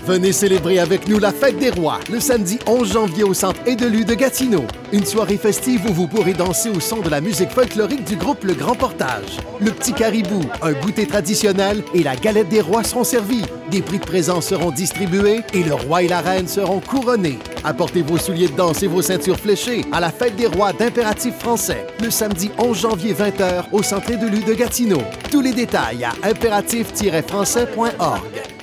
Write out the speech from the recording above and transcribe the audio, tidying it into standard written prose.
Venez célébrer avec nous la Fête des Rois, le samedi 11 janvier au Centre Édelu de Gatineau. Une soirée festive où vous pourrez danser au son de la musique folklorique du groupe Le Grand Portage. Le Petit Caribou, un goûter traditionnel et la galette des rois seront servis. Des prix de présence seront distribués et le roi et la reine seront couronnés. Apportez vos souliers de danse et vos ceintures fléchées à la Fête des Rois d'Impératif Français, le samedi 11 janvier 20h au Centre Édelu de Gatineau. Tous les détails à impératif-français.org.